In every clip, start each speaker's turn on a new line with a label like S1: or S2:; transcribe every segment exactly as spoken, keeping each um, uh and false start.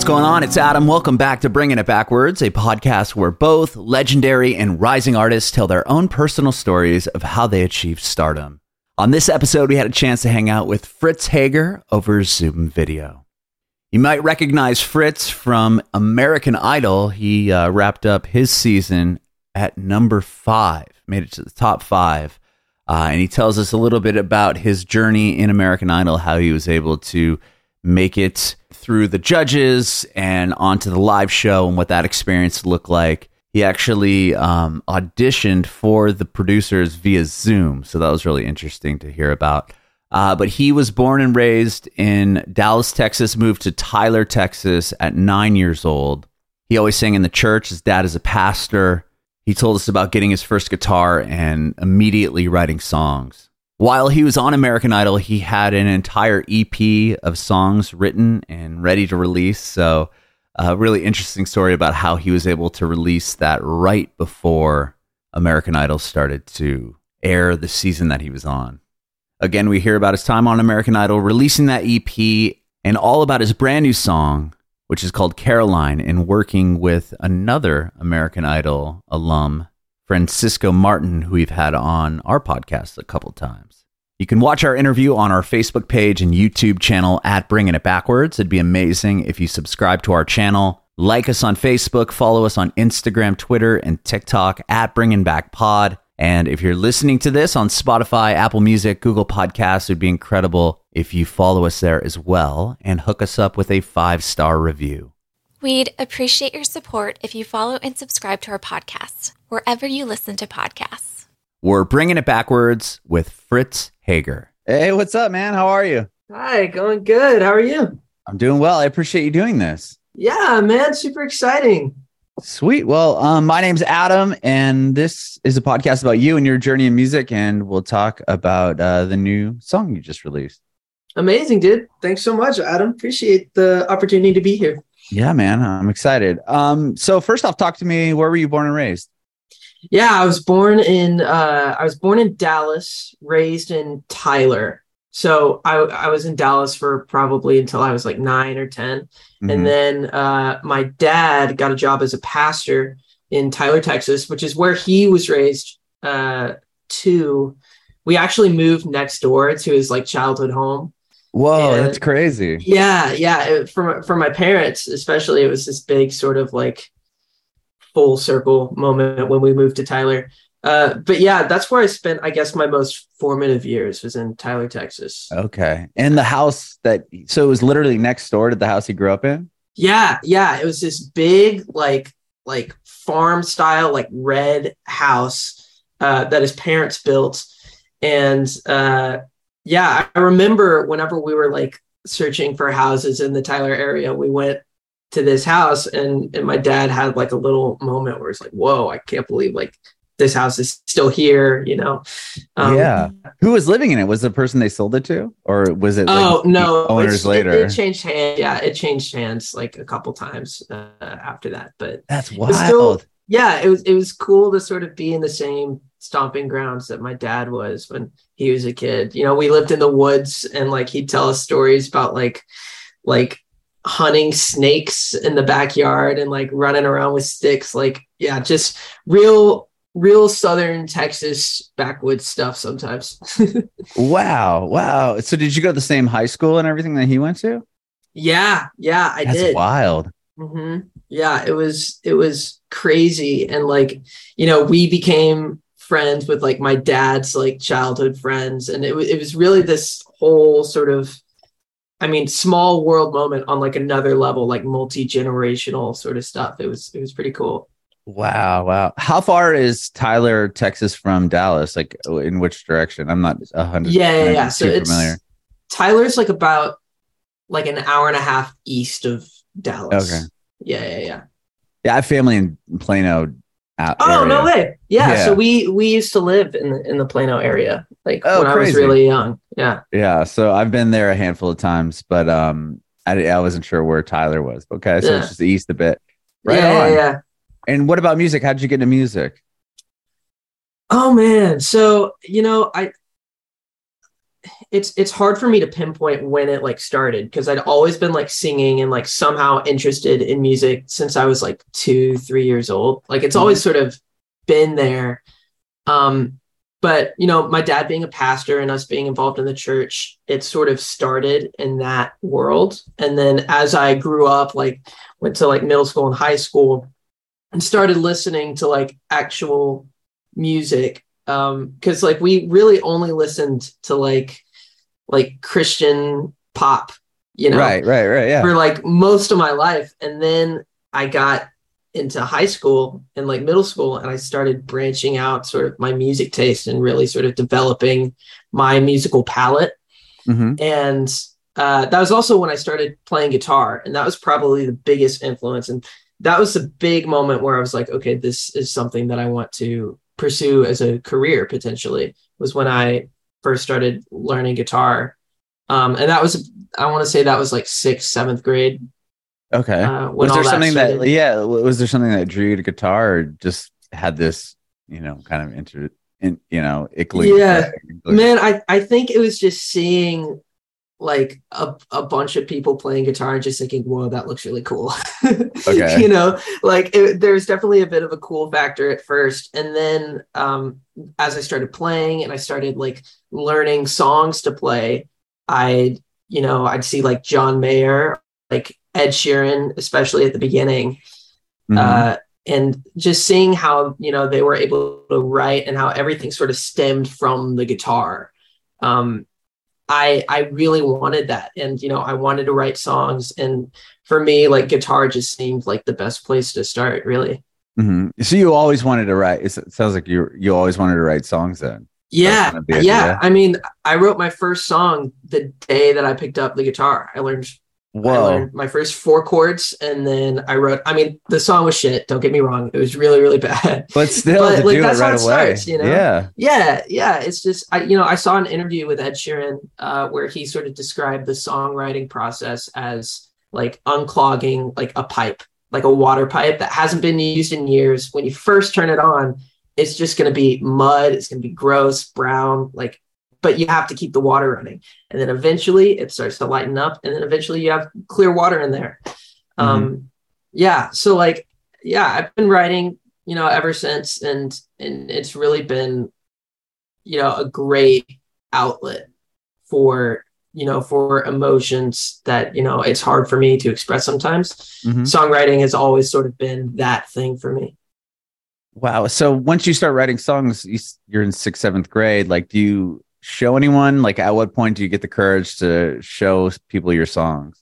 S1: going on? It's Adam. Welcome back to Bringing It Backwards, a podcast where both legendary and rising artists tell their own personal stories of how they achieved stardom. On this episode, we had a chance to hang out with Fritz Hager over Zoom video. You might recognize Fritz from American Idol. He uh, wrapped up his season at number five, made it to the top five. Uh, and he tells us a little bit about his journey in American Idol, how he was able to make it through the judges and onto the live show and what that experience looked like. He actually um, auditioned for the producers via Zoom, so that was really interesting to hear about. Uh, but he was born and raised in Dallas, Texas, moved to Tyler, Texas at nine years old. He always sang in the church. His dad is a pastor. He told us about getting his first guitar and immediately writing songs. While he was on American Idol, he had an entire E P of songs written and ready to release. So a really interesting story about how he was able to release that right before American Idol started to air the season that he was on. Again, we hear about his time on American Idol, releasing that E P, and all about his brand new song, which is called Caroline, and working with another American Idol alum, Francisco Martin, who we've had on our podcast a couple times. You can watch our interview on our Facebook page and YouTube channel at Bringing It Backwards. It'd be amazing if you subscribe to our channel, like us on Facebook, follow us on Instagram, Twitter, and TikTok at Bringing Back Pod. And if you're listening to this on Spotify, Apple Music, Google Podcasts, it'd be incredible if you follow us there as well and hook us up with a five-star review.
S2: We'd appreciate your support if you follow and subscribe to our podcast, wherever you listen to podcasts.
S1: We're Bringing It Backwards with Fritz Hager. Hey, what's up, man? How are you?
S3: Hi, going good. How are you?
S1: I'm doing well. I appreciate you doing this.
S3: Yeah, man. Super exciting.
S1: Sweet. Well, um, my name's Adam, and this is a podcast about you and your journey in music, and we'll talk about uh, the new song you just released.
S3: Amazing, dude. Thanks so much, Adam. Appreciate the opportunity to be here.
S1: Yeah, man. I'm excited. Um, so first off, talk to me. Where were you born and raised?
S3: Yeah, I was born in uh, I was born in Dallas, raised in Tyler. So I, I was in Dallas for probably until I was like nine or ten. Mm-hmm. And then uh, my dad got a job as a pastor in Tyler, Texas, which is where he was raised uh, too. We actually moved next door to his like childhood home.
S1: Whoa,
S3: and
S1: that's crazy.
S3: Yeah, yeah. It, for, for my parents, especially, it was this big sort of like full circle moment when we moved to Tyler. Uh, but yeah, that's where I spent, I guess, my most formative years was in Tyler, Texas.
S1: Okay. And the house that, so it was literally next door to the house he grew up in?
S3: Yeah. Yeah. It was this big, like, like farm style, like red house uh, that his parents built. And uh, yeah, I remember whenever we were like searching for houses in the Tyler area, we went to this house and, and my dad had like a little moment where it's like, whoa, I can't believe like this house is still here, you know? Um,
S1: yeah. Who was living in it? Was the person they sold it to? Or was it like
S3: oh, no,
S1: owners later?
S3: It, it changed hands. Yeah, it changed hands like a couple times uh, after that. But
S1: that's wild.
S3: Still, yeah, it was it was cool to sort of be in the same stomping grounds that my dad was when he was a kid. You know, we lived in the woods and like he'd tell us stories about like like hunting snakes in the backyard and like running around with sticks. Like, yeah, just real real Southern Texas backwoods stuff sometimes.
S1: Wow. Wow. So did you go to the same high school and everything that he went to?
S3: Yeah. Yeah, I
S1: That's
S3: did.
S1: wild.
S3: Mm-hmm. Yeah, it was, it was crazy. And like, you know, we became friends with like my dad's like childhood friends. And it was, it was really this whole sort of, I mean, small world moment on like another level, like multi-generational sort of stuff. It was, it was pretty cool.
S1: Wow. Wow. How far is Tyler, Texas from Dallas? Like in which direction? I'm not a hundred.
S3: Yeah. Yeah. yeah. So it's
S1: familiar.
S3: Tyler's like about like an hour and a half east of Dallas.
S1: Okay.
S3: Yeah. Yeah. Yeah.
S1: Yeah. I have family in Plano.
S3: Oh,
S1: area.
S3: no way. Yeah,
S1: yeah.
S3: So we, we used to live in the, in the Plano area, like
S1: oh,
S3: when
S1: crazy.
S3: I was really young. Yeah.
S1: Yeah. So I've been there a handful of times, but um, I, I wasn't sure where Tyler was. Okay. So
S3: yeah.
S1: it's just east a bit. Right
S3: yeah,
S1: on.
S3: Yeah, yeah.
S1: And what about music? How'd you get into music?
S3: Oh man. So, you know, I, it's it's hard for me to pinpoint when it like started, because I'd always been like singing and like somehow interested in music since I was like two, three years old. Like it's always sort of been there. Um, but you know, my dad being a pastor and us being involved in the church, it sort of started in that world. And then as I grew up, like went to like middle school and high school and started listening to like actual music. Um, because like we really only listened to like like Christian pop, you know,
S1: Right, right, right. Yeah.
S3: for like most of my life. And then I got into high school and like middle school, and I started branching out sort of my music taste and really sort of developing my musical palette.
S1: Mm-hmm.
S3: And uh, that was also when I started playing guitar. And that was probably the biggest influence. And that was a big moment where I was like, okay, this is something that I want to pursue as a career potentially, was when I first started learning guitar. Um, and that was, I want to say that was like sixth, seventh grade.
S1: Okay.
S3: Uh,
S1: was there
S3: that
S1: something
S3: started.
S1: that, yeah, was there something that drew you to guitar, or just had this, you know, kind of inter, in, you know, ickling?
S3: Yeah, man, I, I think it was just seeing like a, a bunch of people playing guitar and just thinking, whoa, that looks really cool.
S1: Okay.
S3: You know, like it, there's definitely a bit of a cool factor at first. And then um, as I started playing and I started like learning songs to play, I, you know, I'd see like John Mayer, like Ed Sheeran, especially at the beginning.
S1: Mm-hmm.
S3: Uh, and just seeing how, you know, they were able to write and how everything sort of stemmed from the guitar. Um, I I really wanted that. And, you know, I wanted to write songs. And for me, like guitar just seemed like the best place to start, really.
S1: Mm-hmm. So you always wanted to write, it sounds like you you always wanted to write songs then.
S3: Yeah.
S1: Kind of
S3: yeah. I mean, I wrote my first song the day that I picked up the guitar. I learned
S1: Whoa.
S3: I learned my first four chords, and then I wrote, I mean, the song was shit. Don't get me wrong. It was really, really bad.
S1: But still,
S3: but,
S1: to
S3: like,
S1: do
S3: that's
S1: it right
S3: how it
S1: away.
S3: starts, you know?
S1: Yeah.
S3: Yeah. Yeah. It's just, I, you know, I saw an interview with Ed Sheeran uh, where he sort of described the songwriting process as like unclogging like a pipe, like a water pipe that hasn't been used in years. When you first turn it on, it's just going to be mud. It's going to be gross, brown, like, but you have to keep the water running. And then eventually it starts to lighten up, and then eventually you have clear water in there. Mm-hmm. Um, yeah. So like, yeah, I've been writing, you know, ever since, and, and it's really been, you know, a great outlet for, you know, for emotions that, you know, it's hard for me to express sometimes. Mm-hmm. Songwriting has always sort of been that thing for me.
S1: Wow. So once you start writing songs, you're in sixth, seventh grade. Like, do you show anyone? Like, at what point do you get the courage to show people your songs?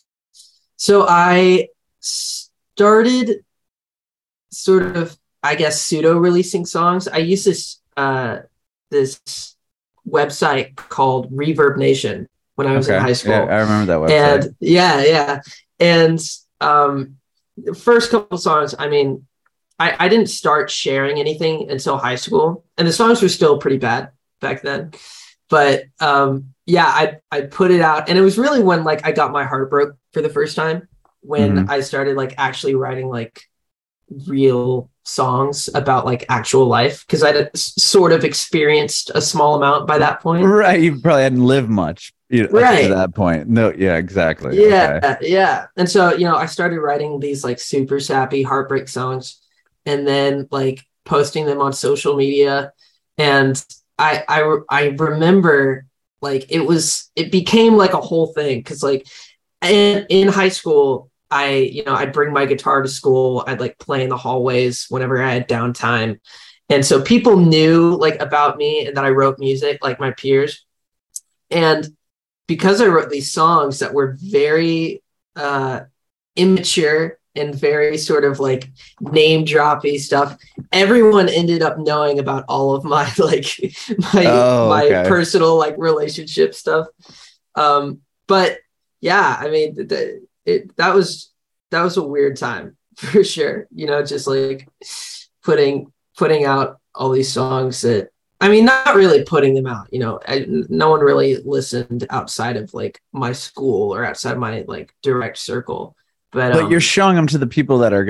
S3: So I started sort of, I guess, pseudo releasing songs. I used this uh, this website called Reverb Nation when I was okay. in high school.
S1: Yeah, I remember that website.
S3: And yeah, yeah. And um, the first couple songs, I mean, I, I didn't start sharing anything until high school, and the songs were still pretty bad back then. But um, yeah, I I put it out, and it was really when like I got my heart broke for the first time, when mm-hmm. I started like actually writing like real songs about like actual life, because I'd sort of experienced a small amount by that point.
S1: Right, you probably hadn't lived much, you know, right at that point. No, yeah, exactly.
S3: Yeah,
S1: okay.
S3: yeah. And so, you know, I started writing these like super sappy heartbreak songs, and then like posting them on social media. And I, I, I remember like it was, it became like a whole thing. Cause like in, in high school, I, you know, I'd bring my guitar to school. I'd like play in the hallways whenever I had downtime. And so people knew like about me and that I wrote music, like my peers. And because I wrote these songs that were very uh, immature and very sort of like name droppy stuff, everyone ended up knowing about all of my like my oh, my okay. personal like relationship stuff. Um, but yeah, I mean, the, it that was that was a weird time for sure. You know, just like putting putting out all these songs that, I mean, not really putting them out. You know, I, no one really listened outside of like my school or outside my like direct circle. But,
S1: but
S3: um,
S1: you're showing them to the people that are going to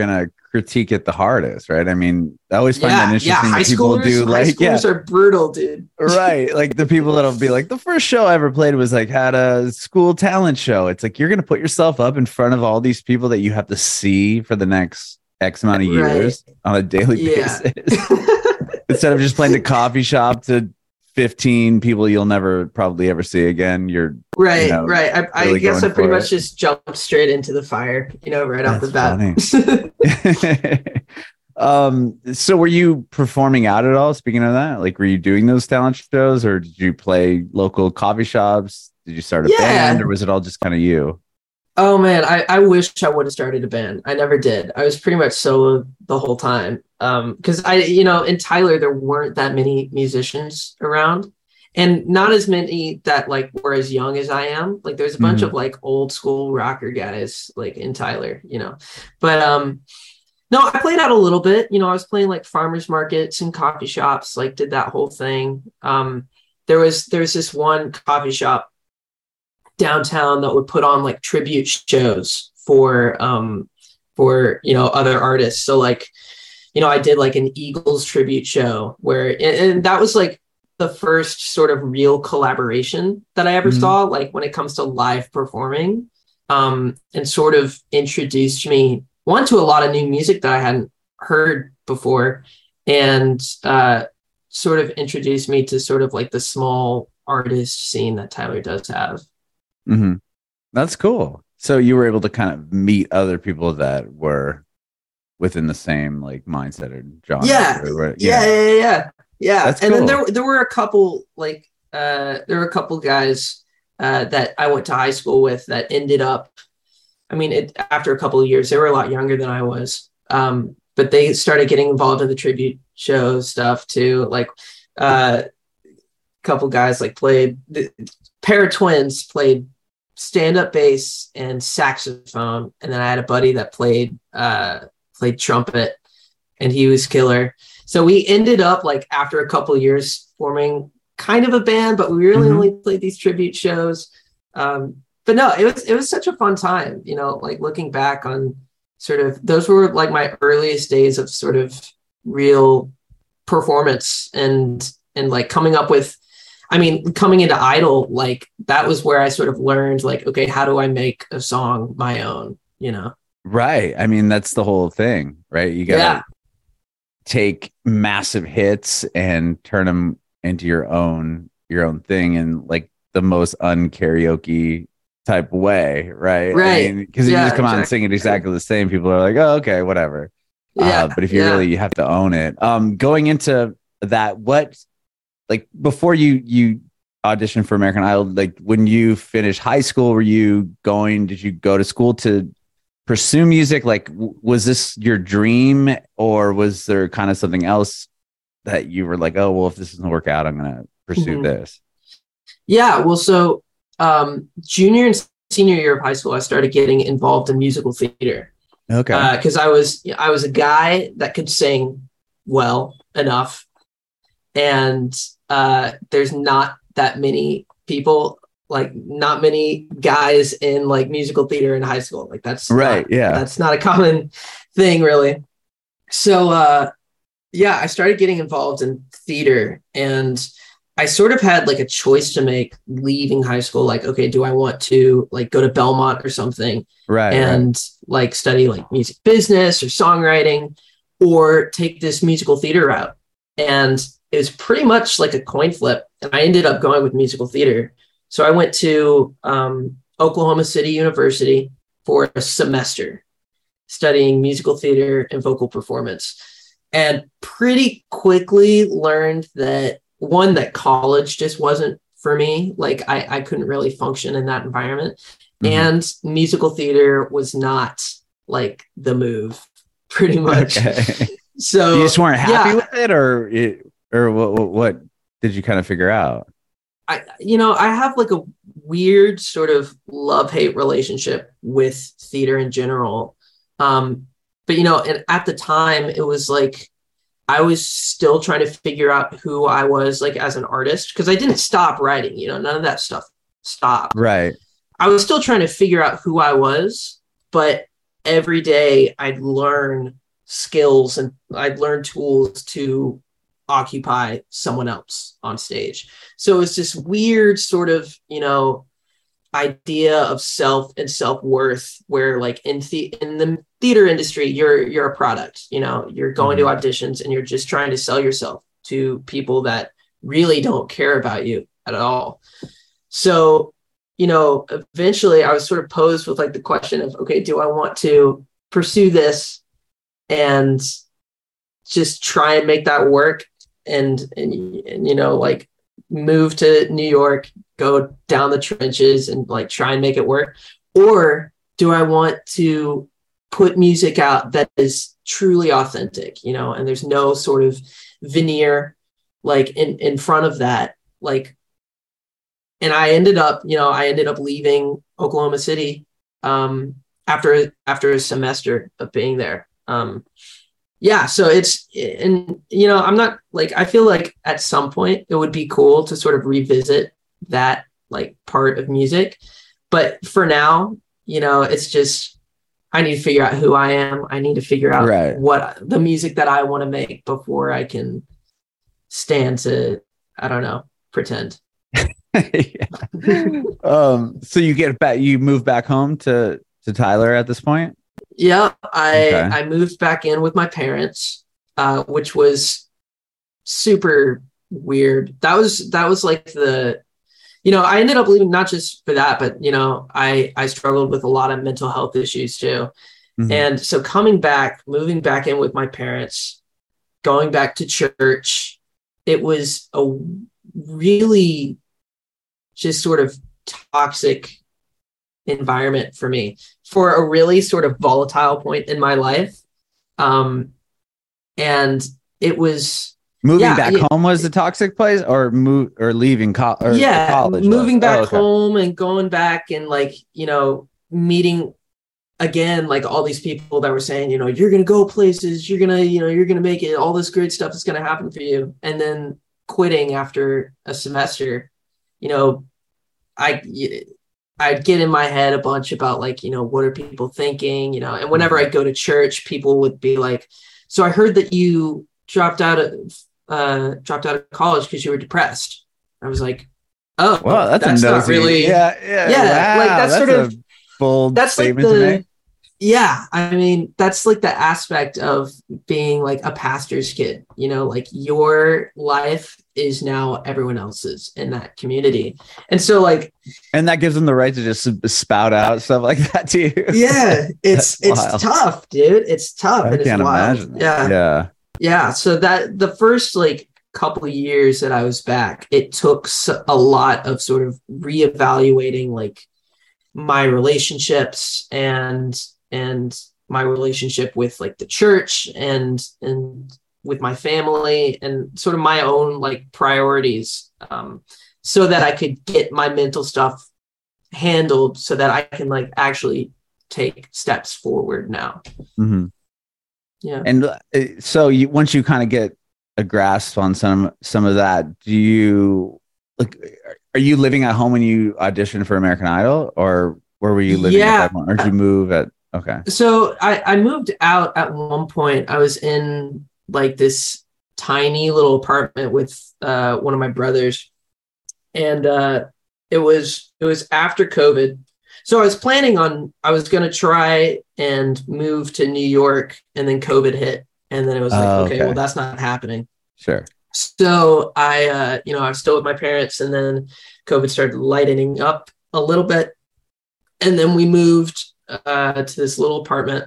S1: critique it the hardest, right? I mean, I always find
S3: yeah,
S1: that interesting.
S3: yeah. High
S1: that people
S3: schoolers,
S1: do
S3: high
S1: like,
S3: schoolers
S1: yeah,
S3: are brutal, dude.
S1: right. Like the people that'll be like, the first show I ever played was like had a school talent show. It's like you're gonna put yourself up in front of all these people that you have to see for the next X amount of years right. on a daily yeah. basis. Instead of just playing the coffee shop to fifteen people you'll never probably ever see again. You're
S3: right,
S1: you know,
S3: right. I,
S1: really
S3: I guess I pretty much
S1: it.
S3: just jumped straight into the fire, you know, right
S1: That's
S3: off the
S1: bat. um, so were you performing out at all? Speaking of that, like, were you doing those talent shows, or did you play local coffee shops? Did you start a yeah. band, or was it all just kind of you?
S3: Oh man, I, I wish I would have started a band. I never did. I was pretty much solo the whole time. Um, because I, you know, in Tyler, there weren't that many musicians around, and not as many that like were as young as I am. Like there's a bunch mm-hmm. of like old school rocker guys like in Tyler, you know. But um, no, I played out a little bit. You know, I was playing like farmers markets and coffee shops, like did that whole thing. Um, there was there was this one coffee shop downtown that would put on like tribute shows for um for you know other artists. So like, you know, I did like an Eagles tribute show where, and, and that was like the first sort of real collaboration that I ever mm-hmm. saw, like when it comes to live performing, um, and sort of introduced me one to a lot of new music that I hadn't heard before, and uh, sort of introduced me to sort of like the small artist scene that Tyler does have.
S1: Mm-hmm. That's cool. So you were able to kind of meet other people that were within the same like mindset or genre.
S3: Yeah.
S1: Or,
S3: yeah. yeah, yeah, yeah, yeah.
S1: That's
S3: and
S1: cool.
S3: then there there were a couple like uh, there were a couple guys uh, that I went to high school with that ended up. I mean, it, after a couple of years, they were a lot younger than I was, um, but they started getting involved in the tribute show stuff too. Like uh, a couple guys like played the pair of twins played stand-up bass and saxophone, and then I had a buddy that played uh played trumpet, and he was killer. So we ended up like after a couple of years forming kind of a band, but we really mm-hmm. only played these tribute shows. Um but no, it was it was such a fun time, you know, like looking back on sort of those were like my earliest days of sort of real performance and and like coming up with I mean, coming into Idol, like that was where I sort of learned, like, okay, how do I make a song my own? You know,
S1: right? I mean, that's the whole thing, right? You gotta
S3: yeah.
S1: take massive hits and turn them into your own, your own thing, in like the most unkaraoke type way, right?
S3: Right.
S1: Because I mean, yeah, you just come exactly. out and sing it exactly the same, people are like, oh, okay, whatever. Yeah. Uh, but if you yeah. really, you have to own it. Um, going into that, what? Like before you you auditioned for American Idol, like when you finished high school, were you going, did you go to school to pursue music? Like, w- was this your dream, or was there kind of something else that you were like, oh, well, if this doesn't work out, I'm going to pursue mm-hmm. this?
S3: Yeah, well, so um, junior and senior year of high school, I started getting involved in musical theater.
S1: Okay.
S3: Because uh, I was I was a guy that could sing well enough, and uh, there's not that many people, like not many guys in like musical theater in high school. Like that's
S1: right.
S3: Not,
S1: yeah.
S3: That's not a common thing really. So, uh, yeah, I started getting involved in theater, and I sort of had like a choice to make leaving high school. Like, okay, do I want to like go to Belmont or something?
S1: Right.
S3: And right. like study like music business or songwriting, or take this musical theater route? And it was pretty much like a coin flip, and I ended up going with musical theater. So I went to um, Oklahoma City University for a semester studying musical theater and vocal performance, and pretty quickly learned that one, that college just wasn't for me. Like I, I couldn't really function in that environment, mm-hmm. and musical theater was not like the move pretty much. Okay. So
S1: you just weren't happy
S3: yeah.
S1: with it, or it, or what, what, what did you kind of figure out?
S3: I, you know, I have like a weird sort of love-hate relationship with theater in general. Um, but, you know, and at the time it was like, I was still trying to figure out who I was like as an artist, because I didn't stop writing, you know, none of that stuff stopped.
S1: Right.
S3: I was still trying to figure out who I was, but every day I'd learn skills and I'd learned tools to occupy someone else on stage. So it's this weird sort of, you know, idea of self and self-worth where like in the in the theater industry, you're you're a product, you know, you're going mm-hmm. to auditions and you're just trying to sell yourself to people that really don't care about you at all. So, you know, eventually I was sort of posed with like the question of, okay, do I want to pursue this and just try and make that work and, and, and you know, like move to New York, go down the trenches and like try and make it work? Or do I want to put music out that is truly authentic, you know, and there's no sort of veneer like in, in front of that, like, and I ended up, you know, I ended up leaving Oklahoma City um, after, after a semester of being there. Um, yeah. So it's, and, you know, I'm not like, I feel like at some point it would be cool to sort of revisit that like part of music. But for now, you know, it's just, I need to figure out who I am. I need to figure out
S1: right.
S3: what the music that I want to make before I can stand to, I don't know, pretend.
S1: um, so you get back, you move back home to, to Tyler at this point?
S3: Yeah, I
S1: okay.
S3: I moved back in with my parents, uh, which was super weird. That was that was like the, you know, I ended up leaving not just for that, but you know, I I struggled with a lot of mental health issues too, mm-hmm. and so coming back, moving back in with my parents, going back to church, it was a really just sort of toxic environment for me for a really sort of volatile point in my life. Um, and it was
S1: moving
S3: yeah,
S1: back
S3: it,
S1: home was the toxic place or move or leaving co- or
S3: yeah,
S1: college.
S3: Moving
S1: was.
S3: back
S1: oh, okay.
S3: home and going back and like, you know, meeting again, like all these people that were saying, you know, you're going to go places, you're going to, you know, you're going to make it, all this great stuff is going to happen for you. And then quitting after a semester, you know, I, I'd get in my head a bunch about like, you know, what are people thinking, you know, and whenever I go to church, people would be like, so I heard that you dropped out of, uh, dropped out of college because you were depressed. I was like, oh,
S1: well, that's,
S3: that's not really,
S1: yeah, yeah,
S3: yeah.
S1: Wow,
S3: like that's,
S1: that's
S3: sort of
S1: bold
S3: that's
S1: statement
S3: like the,
S1: to make.
S3: Yeah, I mean, that's like the aspect of being like a pastor's kid, you know, like your life is now everyone else's in that community. And so like,
S1: and that gives them the right to just spout out stuff like that to you.
S3: Yeah, it's it's
S1: wild.
S3: tough, dude. It's tough.
S1: I
S3: and
S1: can't
S3: it's wild.
S1: imagine. That.
S3: Yeah.
S1: Yeah.
S3: Yeah. So that the first like couple of years that I was back, it took a lot of sort of reevaluating like my relationships and and my relationship with like the church and and with my family and sort of my own like priorities, um, so that I could get my mental stuff handled so that I can like actually take steps forward now.
S1: Mm-hmm.
S3: Yeah.
S1: And uh, so you, once you kind of get a grasp on some, some of that, do you like, are you living at home when you auditioned for American Idol, or where were you living
S3: yeah.
S1: at that point? Or did you move at, okay.
S3: So I, I moved out at one point. I was in like this tiny little apartment with uh, one of my brothers. And uh, it was, it was after COVID. So I was planning on, I was going to try and move to New York, and then COVID hit. And then it was like,
S1: oh,
S3: okay,
S1: okay,
S3: well, that's not happening.
S1: Sure.
S3: So I, uh, you know, I was still with my parents, and then COVID started lightening up a little bit. And then we moved uh, to this little apartment.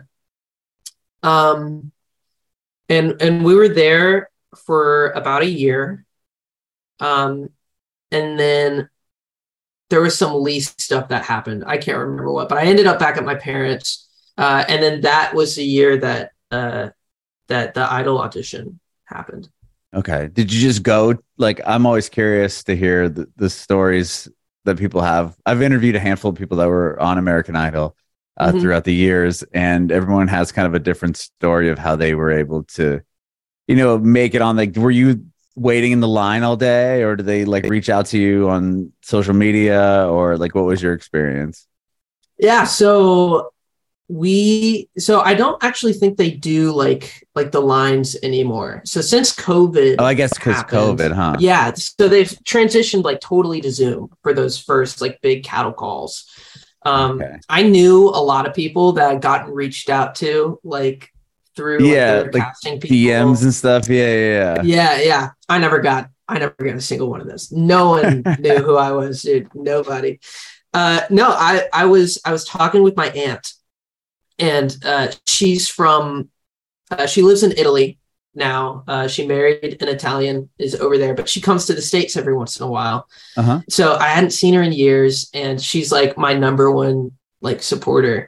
S3: Um, and, and we were there for about a year. Um, and then there was some lease stuff that happened. I can't remember what, but I ended up back at my parents'. Uh, and then that was the year that, uh, that the Idol audition happened.
S1: Okay. Did you just go? Like, I'm always curious to hear the, the stories that people have. I've interviewed a handful of people that were on American Idol uh, mm-hmm. throughout the years, and everyone has kind of a different story of how they were able to, you know, make it on. Like, were you waiting in the line all day, or did they like reach out to you on social media, or like what was your experience?
S3: Yeah. So we so I don't actually think they do like like the lines anymore. So since COVID,
S1: oh, I guess because COVID, huh?
S3: Yeah, so they've transitioned like totally to Zoom for those first like big cattle calls. Um, okay. I knew a lot of people that had gotten reached out to like through
S1: yeah,
S3: like,
S1: like
S3: casting people.
S1: D Ms and stuff. Yeah, yeah,
S3: yeah, yeah, yeah. I never got I never got a single one of those. No one knew who I was, dude. Nobody. Uh, no, I I was I was talking with my aunt. And uh, she's from, uh, she lives in Italy now. Uh, she married an Italian, is over there, but she comes to the States every once in a while. Uh-huh. So I hadn't seen her in years, and she's like my number one like supporter.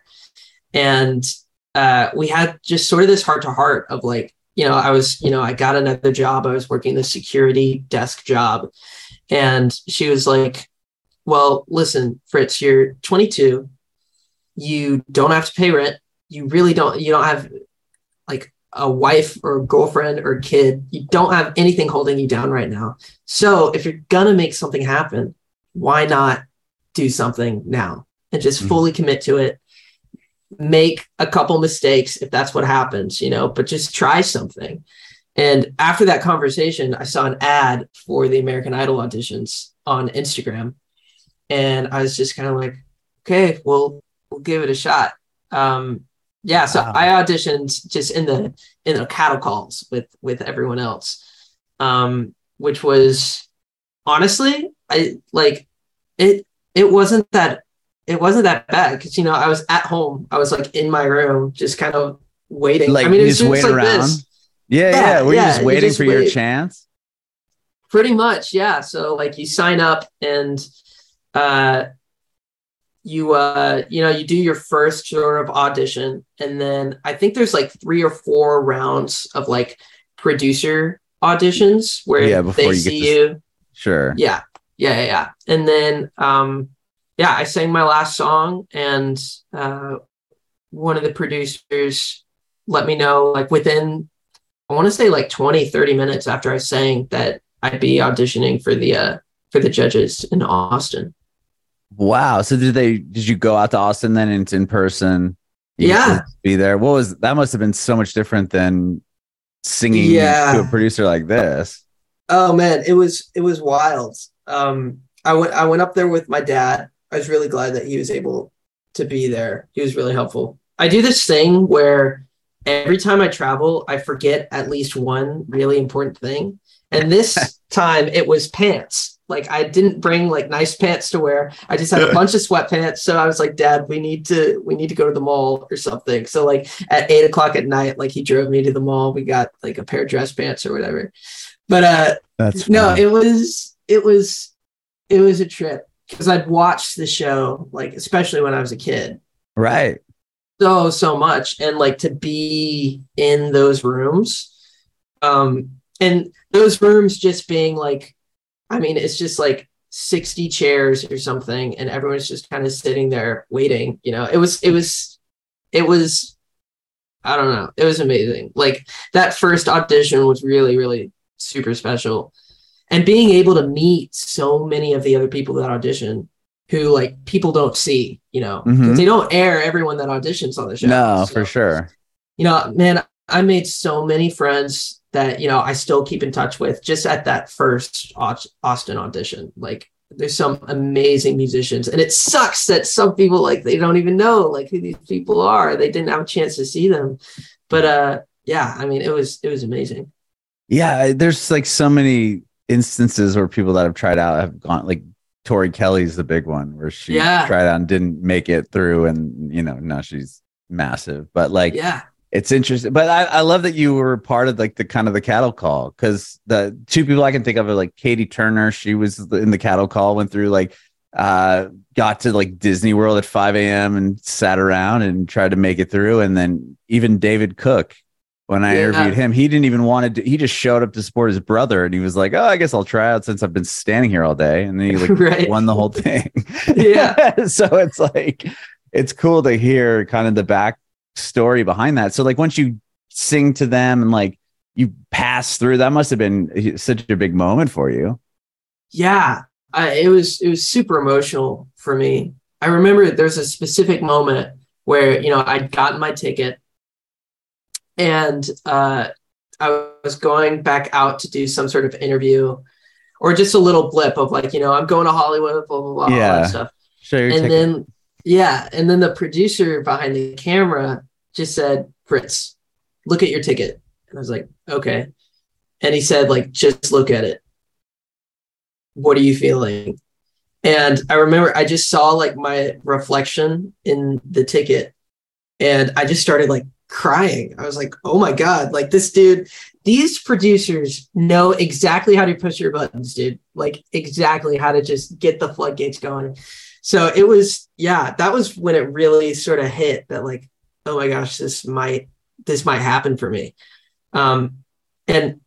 S3: And uh, we had just sort of this heart to heart of like, you know, I was, you know, I got another job. I was working the security desk job, and she was like, "Well, listen, Fritz, you're twenty-two. You don't have to pay rent. You really don't. You don't have like a wife or a girlfriend or a kid. You don't have anything holding you down right now. So if you're going to make something happen, why not do something now and just mm-hmm. fully commit to it? Make a couple mistakes if that's what happens, you know, but just try something." And after that conversation, I saw an ad for the American Idol auditions on Instagram. And I was just kind of like, okay, well, we'll give it a shot. Um, yeah, so wow. I auditioned just in the in the cattle calls with with everyone else, um, which was honestly, I like it. It wasn't that it wasn't that bad because you know I was at home. I was like in my room, just kind of waiting.
S1: Like
S3: I mean,
S1: you
S3: it was
S1: just waiting
S3: like
S1: around.
S3: This.
S1: Yeah, yeah, yeah. Were
S3: yeah,
S1: you just waiting you just for wait. your chance?
S3: Pretty much, yeah. So like you sign up and. Uh, you uh you know you do your first sort of audition, and then I think there's like three or four rounds of like producer auditions where
S1: yeah, before
S3: they
S1: you
S3: see
S1: get to...
S3: you
S1: sure
S3: yeah yeah yeah and then um yeah I sang my last song, and uh one of the producers let me know like within I want to say like twenty thirty minutes after I sang that I'd be auditioning for the uh for the judges in Austin.
S1: Wow. So did they, did you go out to Austin then and it's in person? You
S3: yeah.
S1: Be there. What was, that must have been so much different than singing
S3: yeah.
S1: to a producer like this.
S3: Oh man, it was, it was wild. Um, I went, I went up there with my dad. I was really glad that he was able to be there. He was really helpful. I do this thing where every time I travel, I forget at least one really important thing. And this time it was pants. Like I didn't bring like nice pants to wear. I just had a bunch of sweatpants. So I was like, Dad, we need to, we need to go to the mall or something. So like at eight o'clock at night, like he drove me to the mall. We got like a pair of dress pants or whatever. But uh,
S1: That's
S3: no, it was, it was, it was a trip because I'd watched the show, like, especially when I was a kid.
S1: Right.
S3: So, so much. And like to be in those rooms, um, and those rooms just being like, I mean, it's just like sixty chairs or something, and everyone's just kind of sitting there waiting. You know, it was, it was, it was, I don't know. It was amazing. Like that first audition was really, really super special. And being able to meet so many of the other people that audition who like people don't see, you know, mm-hmm. they don't air everyone that auditions on the show.
S1: No,
S3: so,
S1: for sure.
S3: You know, man, I made so many friends that, you know, I still keep in touch with just at that first Austin audition. Like there's some amazing musicians, and it sucks that some people like, they don't even know like who these people are. They didn't have a chance to see them, but uh, yeah, I mean, it was, it was amazing.
S1: Yeah. There's like so many instances where people that have tried out have gone, like Tori Kelly's the big one where she yeah. tried out and didn't make it through. And, you know, now she's massive, but like,
S3: yeah.
S1: It's interesting, but I, I love that you were part of like the kind of the cattle call, because the two people I can think of are like Katie Turner. She was in the cattle call, went through like, uh, got to like Disney World at five a.m. and sat around and tried to make it through. And then even David Cook, when I yeah. interviewed him, he didn't even want to, he just showed up to support his brother, and he was like, oh, I guess I'll try out since I've been standing here all day. And then he like right. won the whole thing.
S3: Yeah.
S1: So it's like, it's cool to hear kind of the back story behind that. So like once you sing to them and like you pass through, that must have been such a big moment for you.
S3: Yeah, I, it was it was super emotional for me. I remember there's a specific moment where, you know, I'd gotten my ticket and uh, I was going back out to do some sort of interview or just a little blip of like, you know, I'm going to Hollywood, blah, blah, blah,
S1: yeah.
S3: all that stuff.
S1: Sure,
S3: and ticket. then, yeah. And then the producer behind the camera just said, Fritz, look at your ticket. And I was like, okay. And he said, like, just look at it. What are you feeling? And I remember I just saw like my reflection in the ticket and I just started like crying. I was like, oh my God, like this dude, these producers know exactly how to push your buttons, dude. Like exactly how to just get the floodgates going. So it was, yeah, that was when it really sort of hit that like, oh my gosh, this might, this might happen for me. Um, and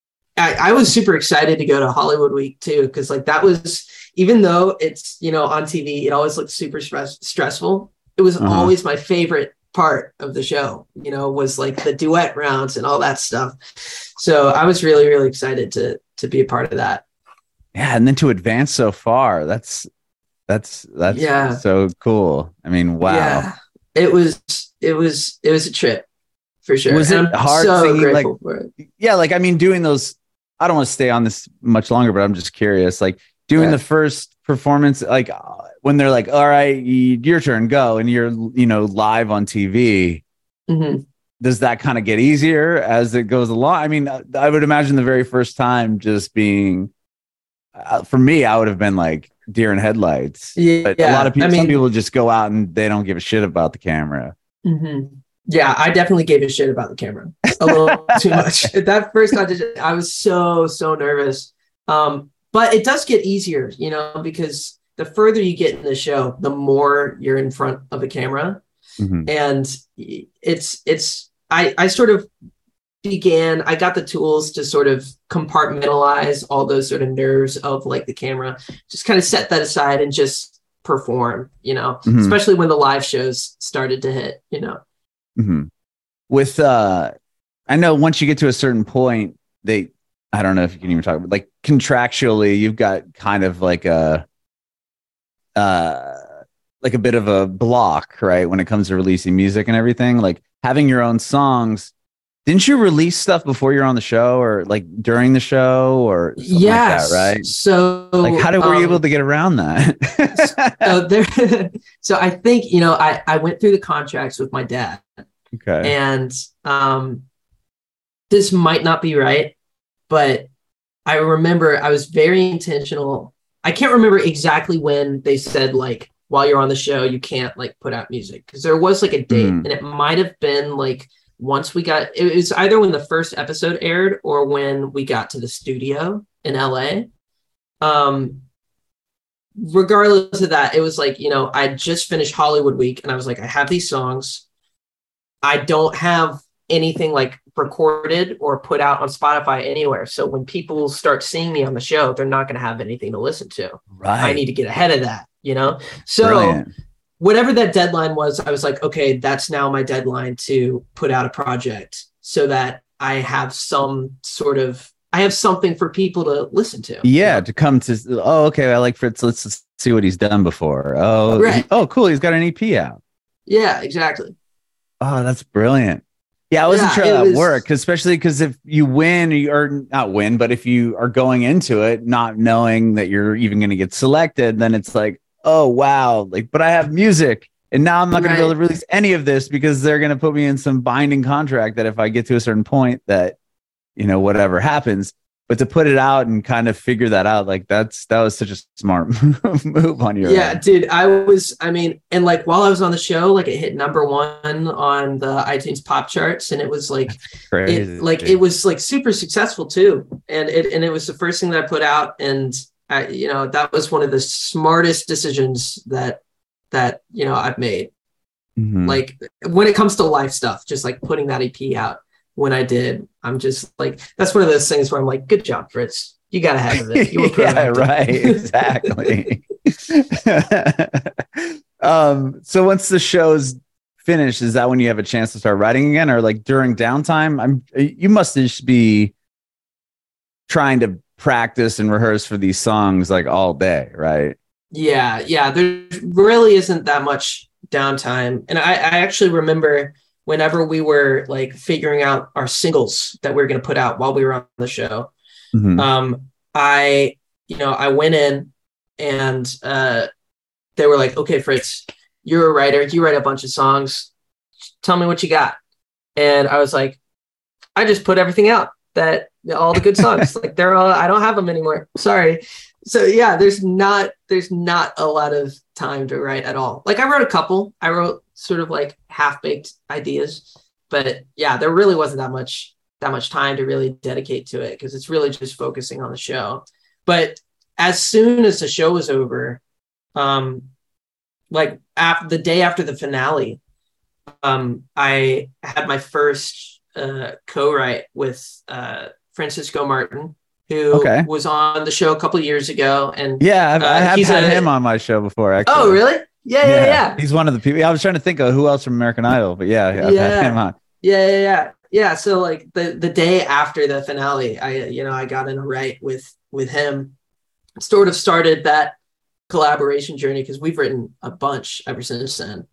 S3: I, I was super excited to go to Hollywood Week too. Cause like that was, even though it's, you know, on T V, it always looks super stress- stressful. It was uh-huh. always my favorite part of the show, you know, was like the duet rounds and all that stuff. So I was really, really excited to, to be a part of that.
S1: Yeah. And then to advance so far, that's, that's, that's yeah. so cool. I mean, wow. Yeah.
S3: It was, it was, it was a trip for sure.
S1: Was
S3: and
S1: it
S3: I'm
S1: hard
S3: so
S1: singing, like,
S3: for it.
S1: yeah, like, I mean, doing those, I don't want to stay on this much longer, but I'm just curious, like doing yeah. the first performance, like when they're like, all right, your turn, go. And you're, you know, live on T V.
S3: Mm-hmm.
S1: Does that kind of get easier as it goes along? I mean, I would imagine the very first time just being, uh, for me, I would have been like deer in headlights.
S3: Yeah,
S1: but a lot of people,
S3: I mean,
S1: some people just go out and they don't give a shit about the camera.
S3: Mm-hmm. Yeah, I definitely gave a shit about the camera a little too much. That first audition, I was so, so nervous. Um, but it does get easier, you know, because the further you get in the show, the more you're in front of a camera.
S1: Mm-hmm.
S3: And it's, it's, I, I sort of began, I got the tools to sort of compartmentalize all those sort of nerves of like the camera, just kind of set that aside and just perform, you know, mm-hmm. especially when the live shows started to hit, you know.
S1: Mm-hmm. With, uh, I know once you get to a certain point, they, I don't know if you can even talk about like contractually, you've got kind of like a, uh, like a bit of a block, right? When it comes to releasing music and everything, like having your own songs. Didn't you release stuff before you're on the show or like during the show or something
S3: yes.
S1: like that, right?
S3: So
S1: like how did, were
S3: um,
S1: you able to get around that?
S3: so there, so I think, you know, I, I went through the contracts with my dad.
S1: Okay.
S3: And um, this might not be right, but I remember I was very intentional. I can't remember exactly when they said like, while you're on the show, you can't like put out music because there was like a date mm. and it might have been like, once we got, it was either when the first episode aired or when we got to the studio in L A. Um, regardless of that, it was like, you know, I just finished Hollywood Week and I was like, I have these songs. I don't have anything like recorded or put out on Spotify anywhere. So when people start seeing me on the show, they're not going to have anything to listen to.
S1: Right.
S3: I need to get ahead of that, you know? So
S1: Brilliant.
S3: Whatever that deadline was, I was like, okay, that's now my deadline to put out a project so that I have some sort of, I have something for people to listen to.
S1: Yeah,
S3: you know?
S1: to come to, oh, okay, I like Fritz. Let's, let's see what he's done before. Oh,
S3: right.
S1: he, oh, cool. He's got an E P out.
S3: Yeah, exactly.
S1: Oh, that's brilliant. Yeah, I wasn't
S3: yeah,
S1: sure how that
S3: was,
S1: worked, especially because if you win or not win, but if you are going into it not knowing that you're even going to get selected, then it's like, oh, wow. Like, but I have music and now I'm not going
S3: right.
S1: to be able to release any of this because they're going to put me in some binding contract that if I get to a certain point that, you know, whatever happens, but to put it out and kind of figure that out, like that's, that was such a smart move on your
S3: Yeah,
S1: end.
S3: dude, I was, I mean, and like while I was on the show, like it hit number one on the iTunes pop charts and it was like,
S1: Crazy.
S3: it, like it was like super successful too. And it, and it was the first thing that I put out. And I, you know, that was one of the smartest decisions that, that, you know, I've made.
S1: Mm-hmm.
S3: Like when it comes to live stuff, just like putting that E P out when I did, I'm just like, that's one of those things where I'm like, good job, Fritz. You got ahead of it. You were
S1: yeah, right. Exactly. um, so once the show's finished, is that when you have a chance to start writing again or like during downtime? I'm, you must just be trying to practice and rehearse for these songs like all day, right?
S3: Yeah, yeah. There really isn't that much downtime. And I, I actually remember whenever we were like figuring out our singles that we were going to put out while we were on the show, mm-hmm. um, I, you know, I went in and uh, they were like, okay, Fritz, you're a writer. You write a bunch of songs. Tell me what you got. And I was like, I just put everything out, that all the good songs, like they're all, I don't have them anymore. Sorry. So yeah, there's not, there's not a lot of time to write at all. Like I wrote a couple, I wrote sort of like half-baked ideas, but yeah, there really wasn't that much, that much time to really dedicate to it, because it's really just focusing on the show. But as soon as the show was over, um, like after the day after the finale, um, I had my first uh, co-write with uh, Francisco Martin, who okay. was on the show a couple of years ago. And
S1: yeah, I've,
S3: uh,
S1: I have had
S3: a,
S1: him on my show before. Actually.
S3: Oh, really? Yeah, yeah, yeah, yeah.
S1: He's one of the people. I was trying to think of who else from American Idol, but yeah, I've
S3: yeah.
S1: had him on.
S3: Yeah, yeah, yeah. Yeah. So like the, the day after the finale, I, you know, I got in a write with, with him. Sort of started that collaboration journey, because we've written a bunch ever since then.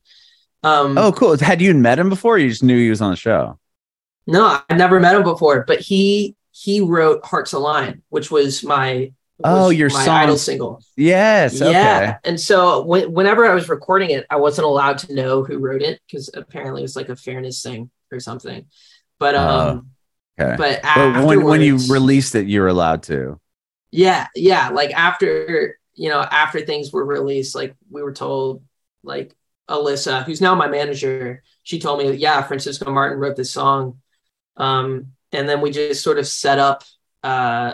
S3: Um,
S1: oh, cool. Had you met him before, or you just knew he was on the show?
S3: No, I never met him before, but he he wrote Hearts Align, which was my
S1: oh
S3: was
S1: your
S3: my
S1: song.
S3: Idol single.
S1: Yes, okay.
S3: Yeah. And so when, whenever I was recording it, I wasn't allowed to know who wrote it, because apparently it's like a fairness thing or something. But um,
S1: uh, okay.
S3: But,
S1: but when when you released it, you were allowed to.
S3: Yeah, yeah. Like after you know after things were released, like we were told, like Alyssa, who's now my manager, she told me, yeah, Francisco Martin wrote this song. Um, and then we just sort of set up, uh,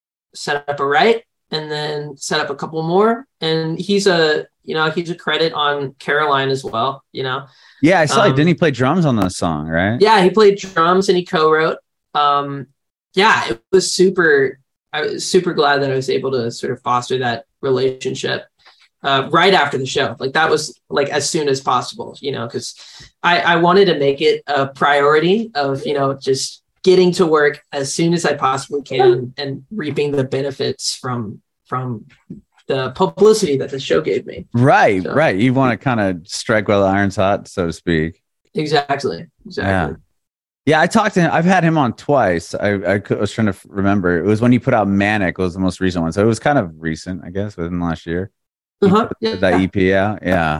S3: set up a write, and then set up a couple more. And he's a, you know, he's a credit on Caroline as well, you know?
S1: Yeah. I saw
S3: um,
S1: it. Didn't he play drums on the song, right?
S3: Yeah. He played drums and he co-wrote. Um, yeah, it was super, I was super glad that I was able to sort of foster that relationship. Uh, right after the show, like that was like as soon as possible, you know, because I, I wanted to make it a priority of, you know, just getting to work as soon as I possibly can and reaping the benefits from from the publicity that the show gave me.
S1: Right,
S3: so,
S1: right. You want to kind of strike while the iron's hot, so to speak.
S3: Exactly, exactly.
S1: Yeah. Yeah, I talked to him. I've had him on twice. I, I was trying to remember. It was when he put out Manic was the most recent one, so it was kind of recent, I guess, within the last year.
S3: Uh-huh. Yeah.
S1: That E P out, yeah.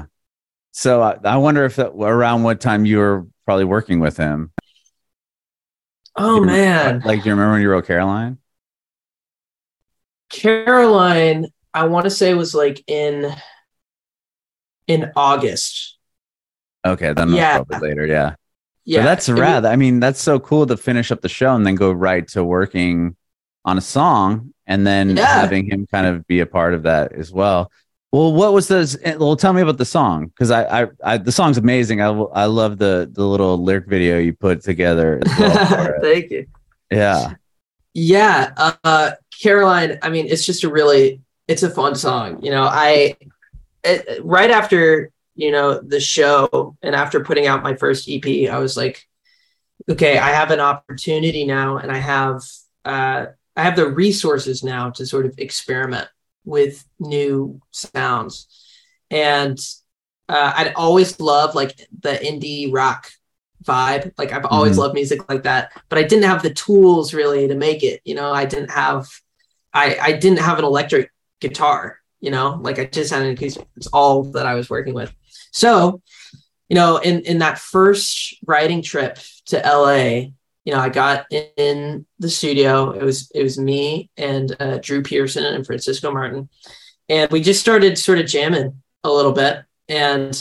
S1: So I, I wonder if that around what time you were probably working with him.
S3: Oh
S1: you
S3: man!
S1: Remember, like, do you remember when you wrote Caroline?
S3: Caroline, I want to say was like in in August.
S1: Okay, then yeah. probably later. Yeah,
S3: yeah.
S1: So that's rad. I mean, that's so cool to finish up the show and then go right to working on a song, and then yeah. having him kind of be a part of that as well. Well, what was this? Well, tell me about the song, because I, I, I, the song's amazing. I, I love the the little lyric video you put together as well.
S3: Thank you.
S1: Yeah,
S3: yeah. Uh, Caroline. I mean, it's just a really, it's a fun song. You know, I it, right after you know the show and after putting out my first E P, I was like, okay, I have an opportunity now, and I have uh, I have the resources now to sort of experiment with new sounds. And uh, I'd always loved like the indie rock vibe. Like I've always mm-hmm. loved music like that, but I didn't have the tools really to make it, you know, I didn't have, I, I didn't have an electric guitar, you know, like I just had an acoustic. It's all that I was working with. So, you know, in, in that first writing trip to L A, you know, I got in the studio. It was it was me and uh, Drew Pearson and Francisco Martin, and we just started sort of jamming a little bit. And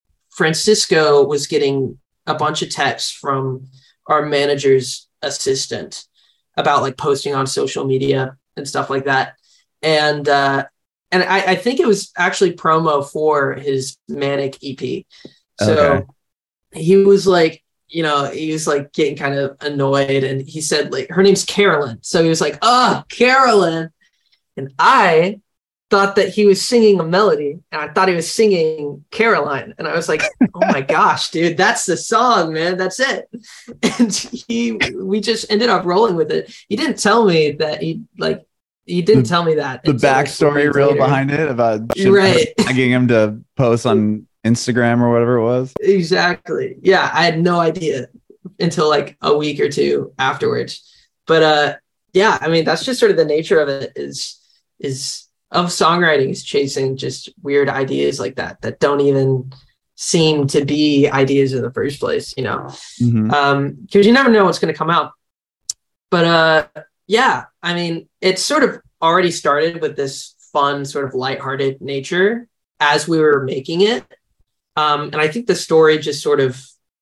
S3: Francisco was getting a bunch of texts from our manager's assistant about like posting on social media and stuff like that. And uh, and I, I think it was actually promo for his Manic E P. So okay. he was like, you know, he was like getting kind of annoyed, and he said like, her name's Carolyn. So he was like, oh, Carolyn. And I thought that he was singing a melody, and I thought he was singing Caroline. And I was like, oh my gosh, dude, that's the song, man. That's it. And he, we just ended up rolling with it. He didn't tell me that he like, he didn't
S1: the,
S3: tell me that.
S1: The backstory like reel behind it about
S3: right.
S1: begging him to post on Instagram or whatever it was.
S3: Exactly. Yeah, I had no idea until like a week or two afterwards. But uh, yeah, I mean, that's just sort of the nature of it. Is is of songwriting is chasing just weird ideas like that that don't even seem to be ideas in the first place, you know,
S1: Mhm.
S3: um, because you never know what's going to come out. But uh, yeah, I mean, it's sort of already started with this fun, sort of lighthearted nature as we were making it. Um, and I think the story just sort of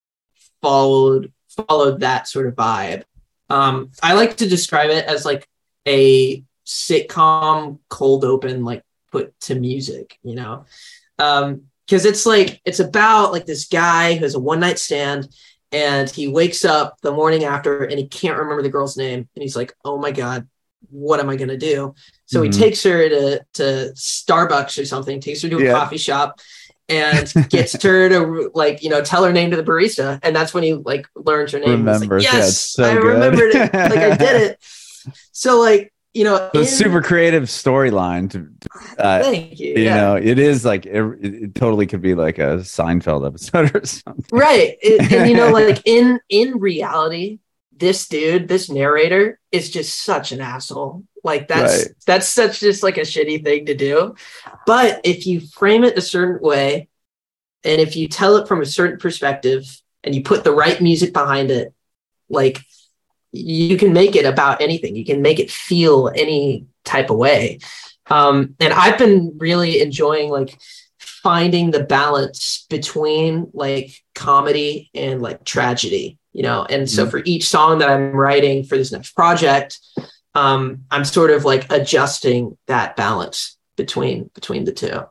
S3: followed followed that sort of vibe. Um, I like to describe it as like a sitcom cold open, like put to music, you know, um, because it's like it's about like this guy who has a one night stand, and he wakes up the morning after and he can't remember the girl's name, and he's like, oh my god, what am I gonna do? So
S1: Mhm.
S3: he takes her to to Starbucks or something, takes her to a
S1: Yeah.
S3: coffee shop, and gets her to like, you know, tell her name to the barista, and that's when he like learns her name. He's
S1: Remembers.
S3: like,
S1: Yeah,
S3: yes,
S1: it's so
S3: I
S1: good.
S3: remembered it. Like I did it. So like, you know,
S1: So
S3: in-
S1: super creative storyline to uh,
S3: thank you.
S1: you
S3: Yeah.
S1: know, it is like it, it totally could be like a Seinfeld episode or something.
S3: Right. It- and you know, like in in reality, this dude, this narrator is just such an asshole. Like that's
S1: Right.
S3: that's such just like a shitty thing to do. But if you frame it a certain way, and if you tell it from a certain perspective, and you put the right music behind it, like you can make it about anything. You can make it feel any type of way. Um, and I've been really enjoying like finding the balance between like comedy and like tragedy, you know. And so
S1: Mhm.
S3: for each song that I'm writing for this next project, um, I'm sort of like adjusting that balance between between the two.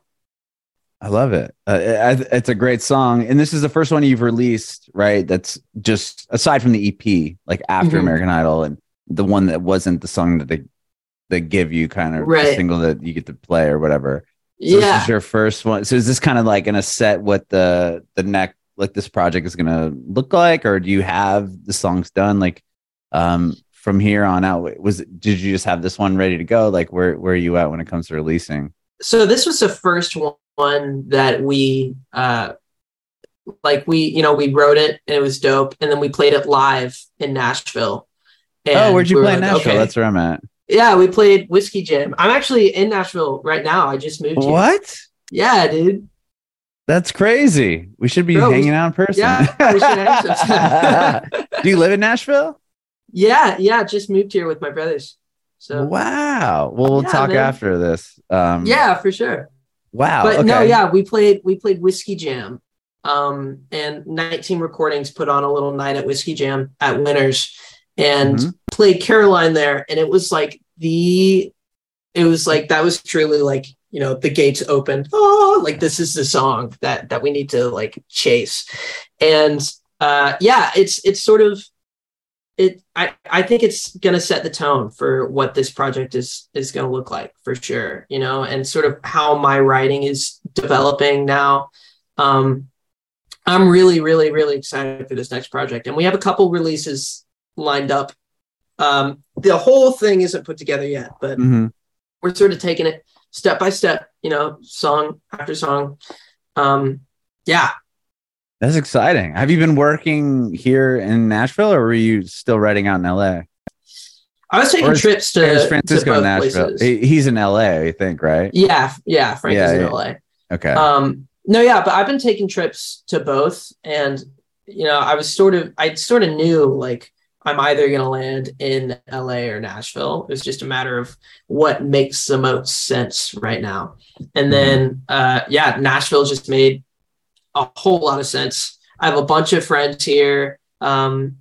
S1: I love it. Uh, it. It's a great song, and this is the first one you've released, right? That's just aside from the E P, like after
S3: Mhm.
S1: American Idol, and the one that wasn't the song that they they give you, kind of the
S3: Right.
S1: single that you get to play or whatever. So
S3: Yeah.
S1: this is your first one. So is this kind of like gonna set what the the next like this project is gonna look like, or do you have the songs done like um from here on out? Was it, did you just have this one ready to go? Like where where are you at when it comes to releasing?
S3: So this was the first one that we uh like we you know we wrote it and it was dope, and then we played it live in Nashville.
S1: Oh,
S3: And
S1: where'd you
S3: we were
S1: play in
S3: like,
S1: Nashville?
S3: okay.
S1: That's where I'm at.
S3: Yeah, we played Whiskey Jam. I'm actually in Nashville right now. I just moved here.
S1: What?
S3: Yeah, dude.
S1: That's crazy. We should be
S3: Bro, we-
S1: hanging out in person.
S3: Yeah, we should hang sometime.
S1: Do you live in Nashville?
S3: Yeah, yeah. Just moved here with my brothers. So
S1: Wow. Well, we'll
S3: Yeah,
S1: talk
S3: man.
S1: after this. Um,
S3: yeah, for sure.
S1: Wow.
S3: But
S1: okay.
S3: no, yeah, we played we played Whiskey Jam. Um, and nineteen Recordings put on a little night at Whiskey Jam at Winners, and
S1: Mhm.
S3: played Caroline there, and it was like the it was like that was truly like, you know, the gates opened. Oh, like this is the song that that we need to like chase. And uh yeah, it's it's sort of it I, I think it's gonna set the tone for what this project is is gonna look like for sure, you know, and sort of how my writing is developing now. Um I'm really, really, really excited for this next project. And we have a couple releases lined up. Um, the whole thing isn't put together yet, but
S1: Mhm.
S3: we're sort of taking it step by step, you know, song after song. Um, yeah.
S1: That's exciting. Have you been working here in Nashville, or were you still writing out in L A?
S3: I was taking
S1: Or is-
S3: trips
S1: Or is
S3: to,
S1: Francisco
S3: to both
S1: in Nashville?
S3: places.
S1: He- He's in L A, I think, right?
S3: Yeah, yeah, Frank
S1: Yeah,
S3: is in
S1: yeah.
S3: L A.
S1: Okay.
S3: Um, no, yeah, but I've been taking trips to both, and you know, I was sort of, I sort of knew like I'm either going to land in L A or Nashville. It was just a matter of what makes the most sense right now. And then, uh, yeah, Nashville just made a whole lot of sense. I have a bunch of friends here. Um,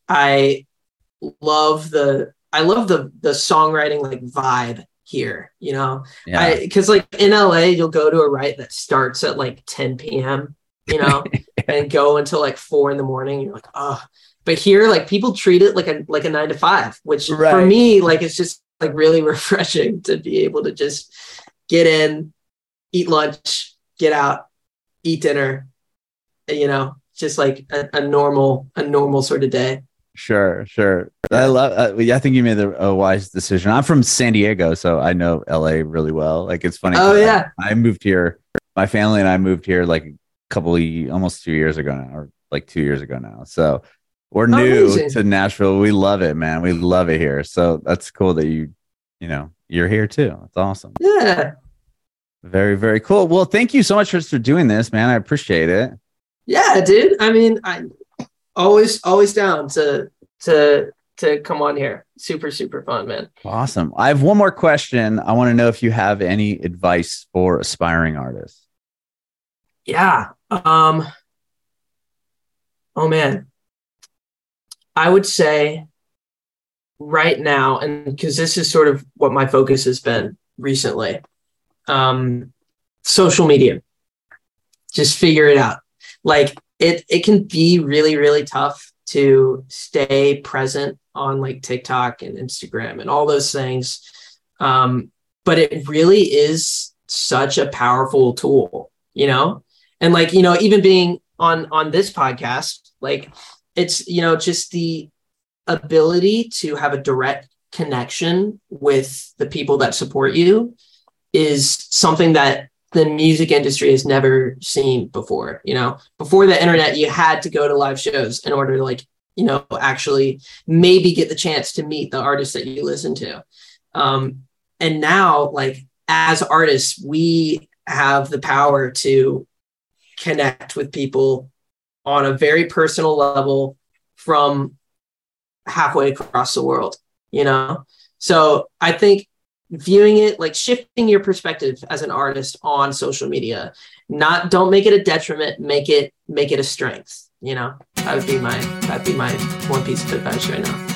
S3: I love the, I love the the songwriting like vibe here, you know.
S1: yeah.
S3: I because like in L A, you'll go to a write that starts at like ten p.m., you know, and go until like four in the morning. You're like, oh, but here, like people treat it like a like a nine to five, which for
S1: Right.
S3: me, like it's just like really refreshing to be able to just get in, eat lunch, get out, eat dinner, you know, just like a, a normal a normal sort of day.
S1: Sure, sure. I love. Uh, yeah, I think you made the, a wise decision. I'm from San Diego, so I know L A really well. Like, it's funny.
S3: Oh,
S1: 'cause
S3: yeah.
S1: I, I moved here. My family and I moved here like couple of, almost two years ago now, or like two years ago now. So we're
S3: Oh,
S1: new
S3: amazing.
S1: to Nashville. We love it, man. We love it here. So that's cool that you, you know, you're here too. That's awesome.
S3: Yeah.
S1: Very, very cool. Well, thank you so much for, for doing this, man. I appreciate it.
S3: Yeah, dude. I mean, I always, always down to, to, to come on here. Super, super fun, man.
S1: Awesome. I have one more question. I want to know if you have any advice for aspiring artists.
S3: Yeah. Um, oh man. I would say right now, and because this is sort of what my focus has been recently, um, social media, just figure it out. Like it, it can be really, really tough to stay present on like TikTok and Instagram and all those things. Um, but it really is such a powerful tool, you know? And like, you know, even being on, on this podcast, like it's, you know, just the ability to have a direct connection with the people that support you is something that the music industry has never seen before. You know, before the internet, you had to go to live shows in order to like, you know, actually maybe get the chance to meet the artists that you listen to. Um, and now, like, as artists, we have the power to connect with people on a very personal level from halfway across the world, you know? So I think viewing it, like shifting your perspective as an artist on social media, not, don't make it a detriment, make it, make it a strength, you know? That would be my, that'd be my one piece of advice right now.